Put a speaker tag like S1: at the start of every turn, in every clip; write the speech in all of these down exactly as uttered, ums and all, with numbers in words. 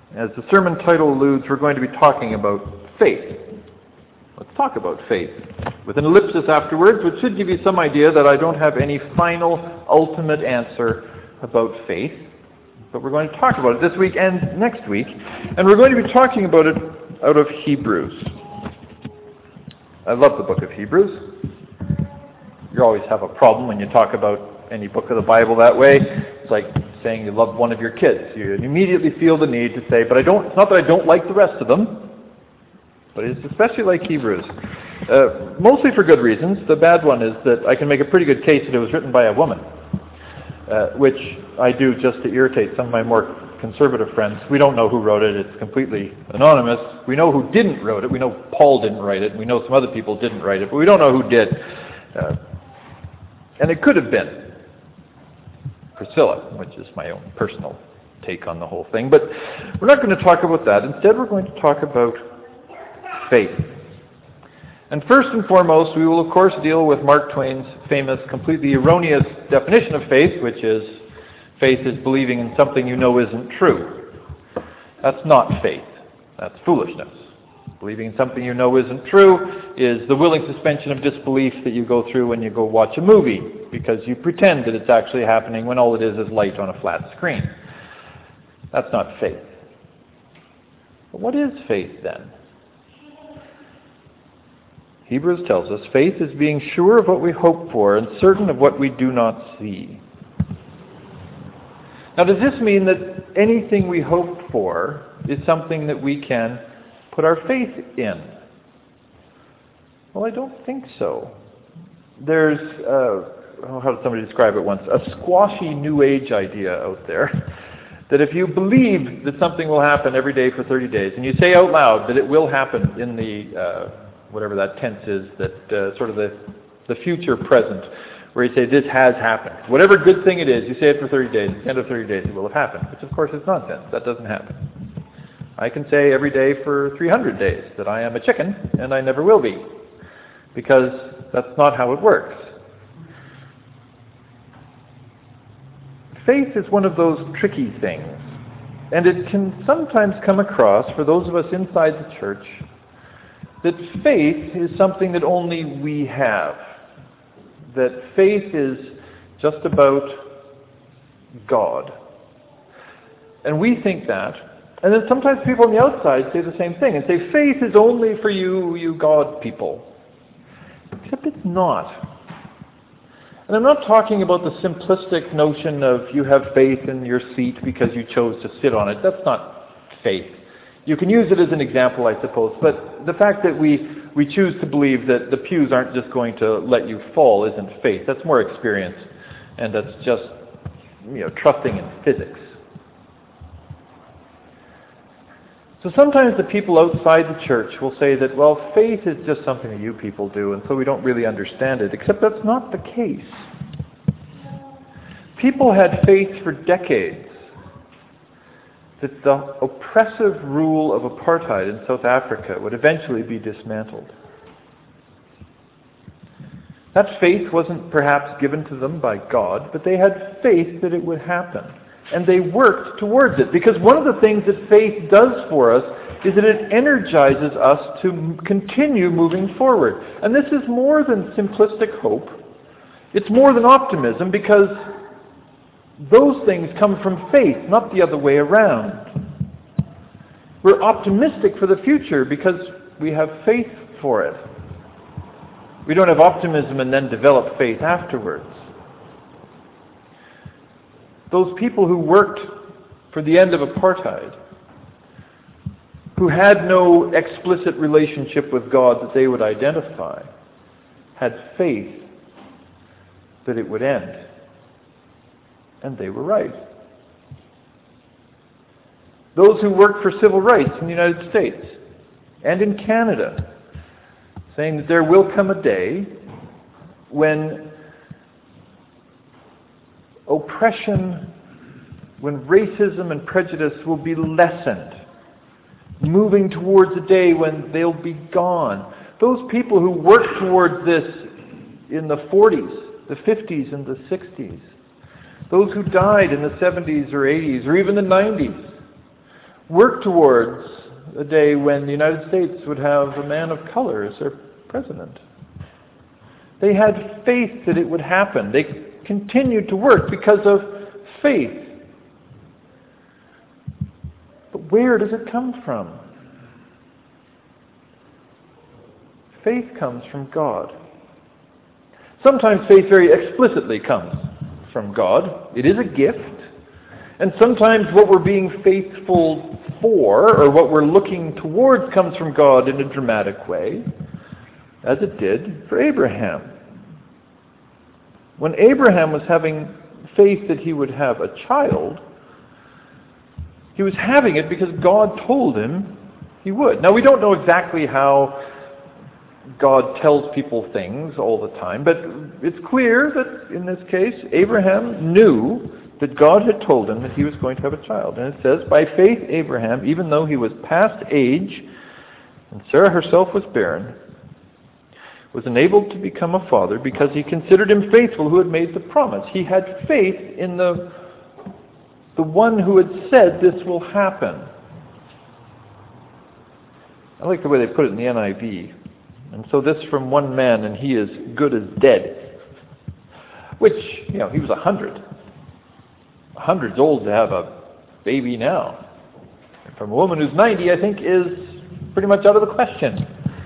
S1: As the sermon title alludes, we're going to be talking about faith. Let's talk about faith, with an ellipsis afterwards, which should give you some idea that I don't have any final, ultimate answer about faith. But we're going to talk about it this week and next week. And we're going to be talking about it out of Hebrews. I love the book of Hebrews. You always have a problem when you talk about any book of the Bible that way. It's like saying you love one of your kids. You immediately feel the need to say, but I don't, it's not that I don't like the rest of them, but it's especially like Hebrews. Uh, mostly for good reasons. The bad one is that I can make a pretty good case that it was written by a woman, uh, which I do just to irritate some of my more conservative friends. We don't know who wrote it. It's completely anonymous. We know who didn't wrote it. We know Paul didn't write it. We know some other people didn't write it, but we don't know who did. Uh, and it could have been Priscilla, which is my own personal take on the whole thing. But we're not going to talk about that. Instead, we're going to talk about faith. And first and foremost, we will, of course, deal with Mark Twain's famous, completely erroneous definition of faith, which is faith is believing in something you know isn't true. That's not faith. That's foolishness. Believing in something you know isn't true is the willing suspension of disbelief that you go through when you go watch a movie, because you pretend that it's actually happening when all it is is light on a flat screen. That's not faith. But what is faith then? Hebrews tells us faith is being sure of what we hope for and certain of what we do not see. Now, does this mean that anything we hope for is something that we can put our faith in? Well, I don't think so. There's, uh, oh, how did somebody describe it once? A squashy New Age idea out there that if you believe that something will happen every day for thirty days, and you say out loud that it will happen in the, uh, whatever that tense is, that uh, sort of the, the future present, where you say this has happened. Whatever good thing it is, you say it for thirty days. At the end of thirty days it will have happened, which of course is nonsense. That doesn't happen. I can say every day for three hundred days that I am a chicken, and I never will be, because that's not how it works. Faith is one of those tricky things, and it can sometimes come across, for those of us inside the church, that faith is something that only we have. That faith is just about God. And we think that. And then sometimes people on the outside say the same thing and say, faith is only for you, you God people. Except it's not. And I'm not talking about the simplistic notion of you have faith in your seat because you chose to sit on it. That's not faith. You can use it as an example, I suppose, but the fact that we, we choose to believe that the pews aren't just going to let you fall isn't faith. That's more experience, and that's just, you know, trusting in physics. So sometimes the people outside the church will say that, well, faith is just something that you people do, and so we don't really understand it, except that's not the case. People had faith for decades that the oppressive rule of apartheid in South Africa would eventually be dismantled. That faith wasn't perhaps given to them by God, but they had faith that it would happen. And they worked towards it. Because one of the things that faith does for us is that it energizes us to continue moving forward. And this is more than simplistic hope. It's more than optimism, because those things come from faith, not the other way around. We're optimistic for the future because we have faith for it. We don't have optimism and then develop faith afterwards. Those people who worked for the end of apartheid, who had no explicit relationship with God that they would identify, had faith that it would end. And they were right. Those who worked for civil rights in the United States and in Canada, saying that there will come a day when oppression, when racism and prejudice will be lessened, moving towards a day when they'll be gone. Those people who worked towards this in the forties, the fifties, and the sixties, those who died in the seventies or eighties or even the nineties, work towards a day when the United States would have a man of color as their president. They had faith that it would happen. They continued to work because of faith. But where does it come from? Faith comes from God. Sometimes faith very explicitly comes from God. It is a gift. And sometimes what we're being faithful for, or what we're looking towards, comes from God in a dramatic way, as it did for Abraham. When Abraham was having faith that he would have a child, he was having it because God told him he would. Now, we don't know exactly how God tells people things all the time, but it's clear that in this case, Abraham knew that God had told him that he was going to have a child. And it says, by faith Abraham, even though he was past age, and Sarah herself was barren, was enabled to become a father because he considered him faithful who had made the promise. He had faith in the, the one who had said this will happen. I like the way they put it in the N I V. And so this from one man, and he is good as dead. Which, you know, he was a hundred. A hundred's old to have a baby now. And from a woman who's ninety, I think, is pretty much out of the question.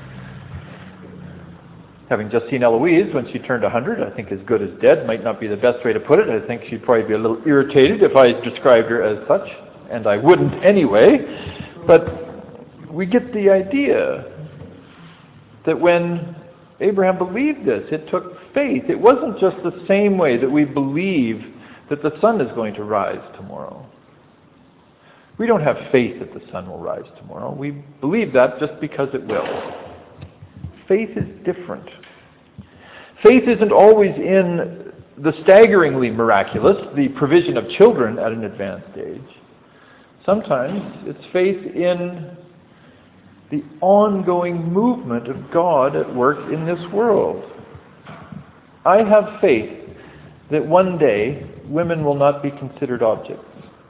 S1: Having just seen Eloise when she turned a hundred, I think as good as dead might not be the best way to put it. I think she'd probably be a little irritated if I described her as such, and I wouldn't anyway. But we get the idea that when Abraham believed this, it took faith. It wasn't just the same way that we believe that the sun is going to rise tomorrow. We don't have faith that the sun will rise tomorrow. We believe that just because it will. Faith is different. Faith isn't always in the staggeringly miraculous, the provision of children at an advanced age. Sometimes it's faith in the ongoing movement of God at work in this world. I have faith that one day women will not be considered objects.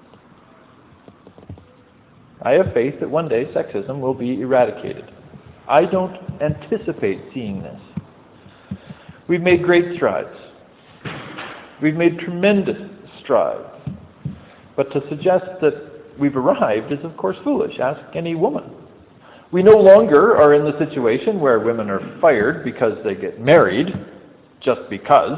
S1: I have faith that one day sexism will be eradicated. I don't anticipate seeing this. We've made great strides. We've made tremendous strides. But to suggest that we've arrived is, of course, foolish. Ask any woman. We no longer are in the situation where women are fired because they get married, just because.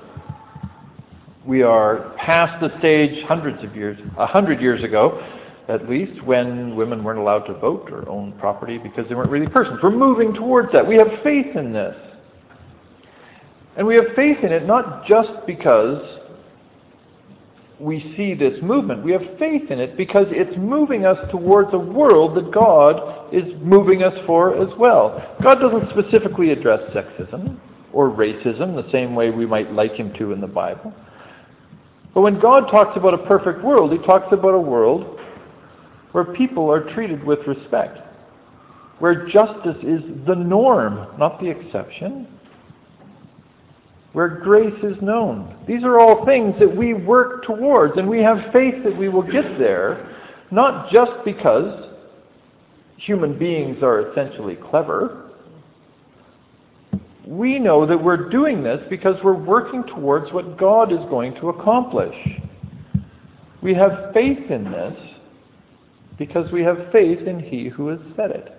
S1: We are past the stage hundreds of years, a hundred years ago, at least, when women weren't allowed to vote or own property because they weren't really persons. We're moving towards that. We have faith in this. And we have faith in it not just because we see this movement. We have faith in it because it's moving us towards a world that God is moving us for as well. God doesn't specifically address sexism or racism the same way we might like him to in the Bible. But when God talks about a perfect world, he talks about a world where people are treated with respect, where justice is the norm, not the exception, where grace is known. These are all things that we work towards, and we have faith that we will get there, not just because human beings are essentially clever. We know that we're doing this because we're working towards what God is going to accomplish. We have faith in this because we have faith in he who has said it.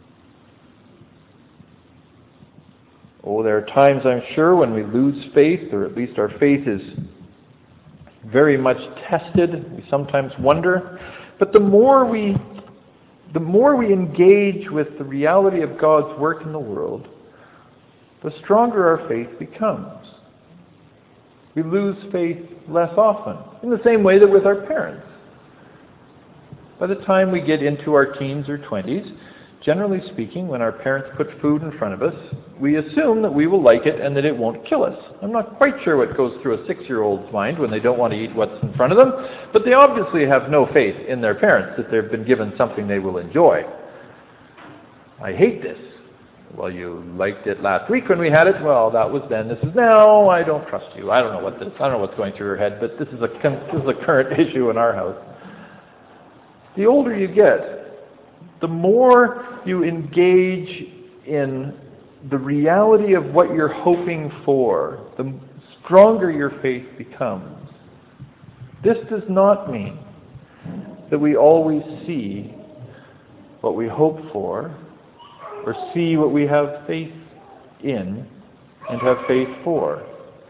S1: Oh, there are times, I'm sure, when we lose faith, or at least our faith is very much tested. We sometimes wonder. But the more we, the more we engage with the reality of God's work in the world, the stronger our faith becomes. We lose faith less often, in the same way that with our parents. By the time we get into our teens or twenties, generally speaking, when our parents put food in front of us, we assume that we will like it and that it won't kill us. I'm not quite sure what goes through a six-year-old's mind when they don't want to eat what's in front of them, but they obviously have no faith in their parents that they've been given something they will enjoy. I hate this. Well, you liked it last week when we had it. Well, that was then. This is now. I don't trust you. I don't know what this. I don't know what's going through your head, but this is a this is a current issue in our house. The older you get, the more you engage in the reality of what you're hoping for, the stronger your faith becomes. This does not mean that we always see what we hope for or see what we have faith in and have faith for.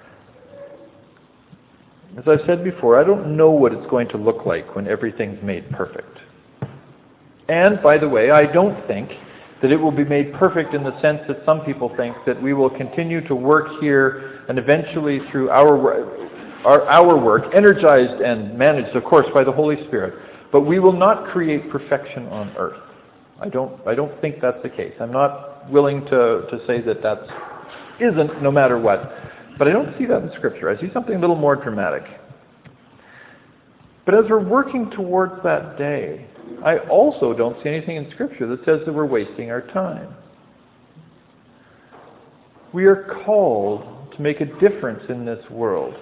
S1: As I've said before, I don't know what it's going to look like when everything's made perfect. And, by the way, I don't think that it will be made perfect in the sense that some people think that we will continue to work here and eventually through our, our, our work, energized and managed, of course, by the Holy Spirit, but we will not create perfection on earth. I don't, I don't think that's the case. I'm not willing to, to say that that isn't no matter what. But I don't see that in Scripture. I see something a little more dramatic. But as we're working towards that day, I also don't see anything in Scripture that says that we're wasting our time. We are called to make a difference in this world.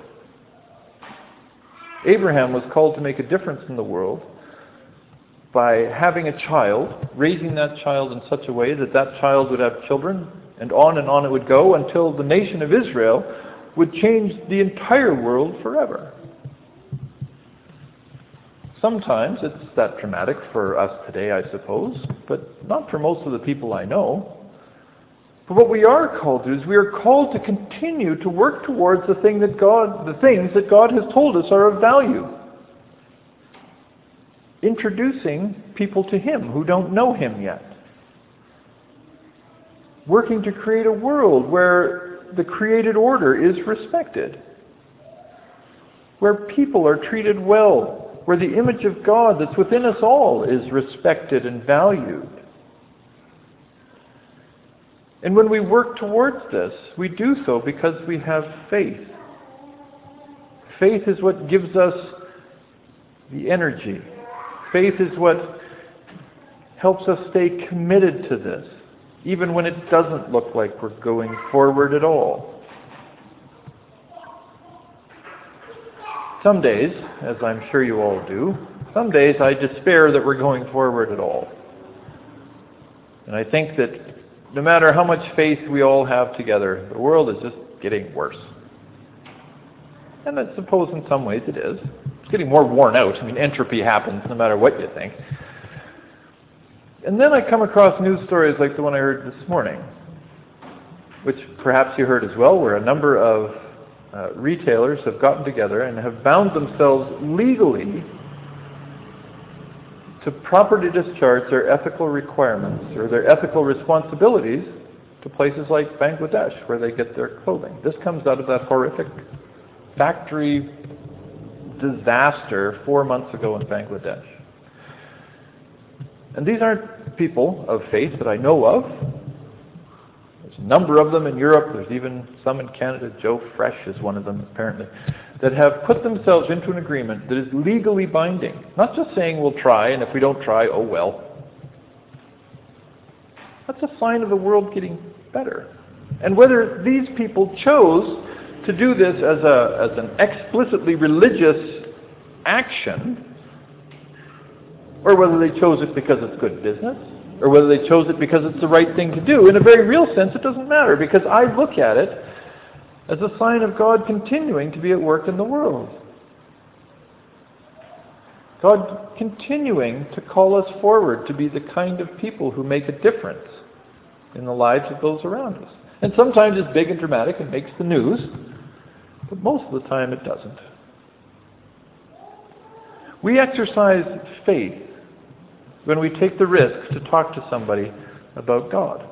S1: Abraham was called to make a difference in the world by having a child, raising that child in such a way that that child would have children, and on and on it would go until the nation of Israel would change the entire world forever. Sometimes it's that dramatic for us today, I suppose, but not for most of the people I know. But what we are called to is we are called to continue to work towards the thing that God, the things that God has told us are of value. Introducing people to Him who don't know Him yet. Working to create a world where the created order is respected. Where people are treated well. Where the image of God that's within us all is respected and valued. And when we work towards this, we do so because we have faith. Faith is what gives us the energy. Faith is what helps us stay committed to this, even when it doesn't look like we're going forward at all. Some days, as I'm sure you all do, some days I despair that we're going forward at all. And I think that no matter how much faith we all have together, the world is just getting worse. And I suppose in some ways it is. It's getting more worn out. I mean, entropy happens no matter what you think. And then I come across news stories like the one I heard this morning, which perhaps you heard as well, where a number of uh, retailers have gotten together and have bound themselves legally to properly discharge their ethical requirements or their ethical responsibilities to places like Bangladesh, where they get their clothing. This comes out of that horrific factory disaster four months ago in Bangladesh. And these aren't people of faith that I know of. There's a number of them in Europe. There's even some in Canada. Joe Fresh is one of them, apparently, that have put themselves into an agreement that is legally binding. Not just saying we'll try, and if we don't try, oh well. That's a sign of the world getting better. And whether these people chose to do this as, a, as an explicitly religious action, or whether they chose it because it's good business, or whether they chose it because it's the right thing to do, in a very real sense, it doesn't matter, because I look at it as a sign of God continuing to be at work in the world. God continuing to call us forward to be the kind of people who make a difference in the lives of those around us. And sometimes it's big and dramatic and makes the news, but most of the time it doesn't. We exercise faith when we take the risk to talk to somebody about God.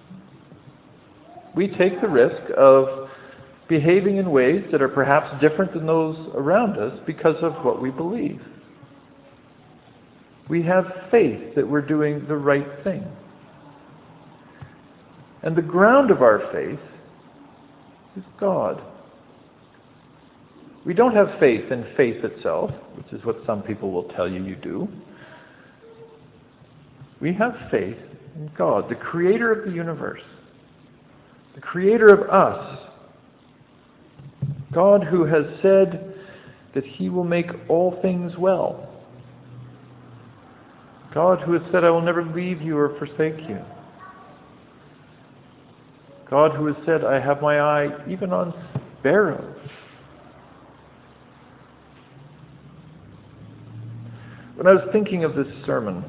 S1: We take the risk of behaving in ways that are perhaps different than those around us because of what we believe. We have faith that we're doing the right thing. And the ground of our faith is God. We don't have faith in faith itself, which is what some people will tell you you do. We have faith in God, the creator of the universe, the creator of us. God who has said that He will make all things well. God who has said, I will never leave you or forsake you. God who has said, I have my eye even on sparrows. When I was thinking of this sermon,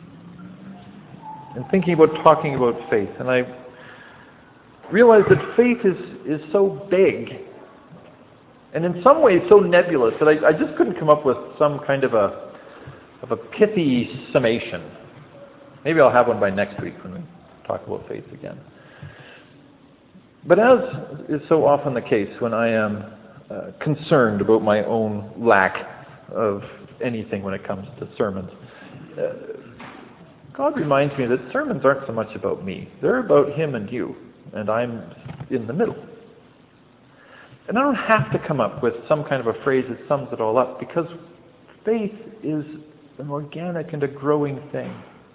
S1: and thinking about talking about faith, and I realized that faith is, is so big, and in some ways so nebulous, that I, I just couldn't come up with some kind of a, of a pithy summation. Maybe I'll have one by next week when we talk about faith again. But as is so often the case when I am uh, concerned about my own lack of anything when it comes to sermons, uh, God reminds me that sermons aren't so much about me. They're about Him and you, and I'm in the middle. And I don't have to come up with some kind of a phrase that sums it all up, because faith is an organic and a growing thing.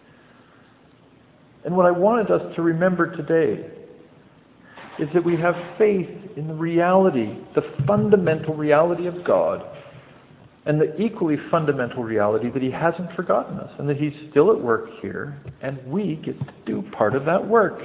S1: And what I wanted us to remember today is that we have faith in the reality, the fundamental reality of God, and the equally fundamental reality that He hasn't forgotten us, and that He's still at work here, and we get to do part of that work.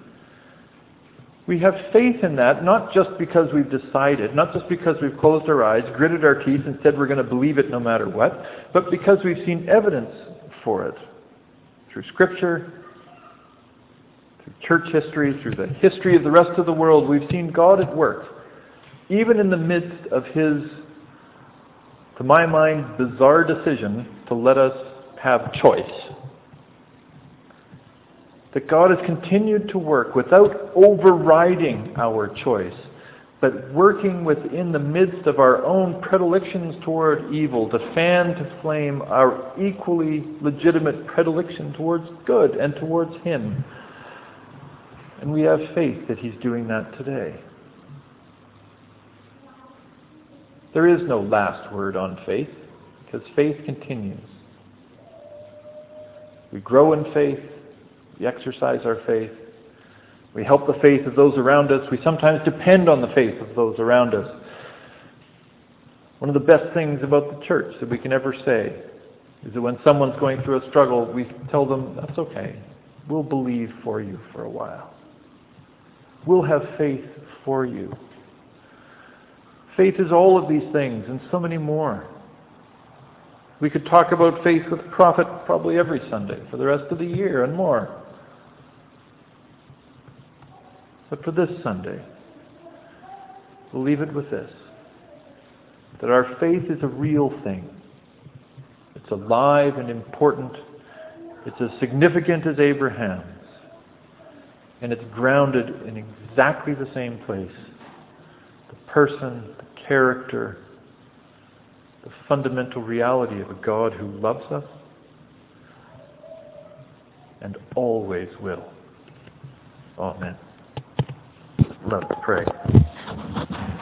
S1: We have faith in that, not just because we've decided, not just because we've closed our eyes, gritted our teeth, and said we're going to believe it no matter what, but because we've seen evidence for it through Scripture, through church history, through the history of the rest of the world. We've seen God at work, even in the midst of His, to my mind, bizarre decision to let us have choice. That God has continued to work without overriding our choice, but working within the midst of our own predilections toward evil to fan to flame our equally legitimate predilection towards good and towards Him. And we have faith that He's doing that today. There is no last word on faith, because faith continues. We grow in faith. We exercise our faith. We help the faith of those around us. We sometimes depend on the faith of those around us. One of the best things about the church that we can ever say is that when someone's going through a struggle, we tell them, that's okay. We'll believe for you for a while. We'll have faith for you. Faith is all of these things and so many more. We could talk about faith with Prophet probably every Sunday for the rest of the year and more. But for this Sunday, we'll leave it with this, that our faith is a real thing. It's alive and important. It's as significant as Abraham's. And it's grounded in exactly the same place. The person, the character, the fundamental reality of a God who loves us and always will. Amen. Let's pray.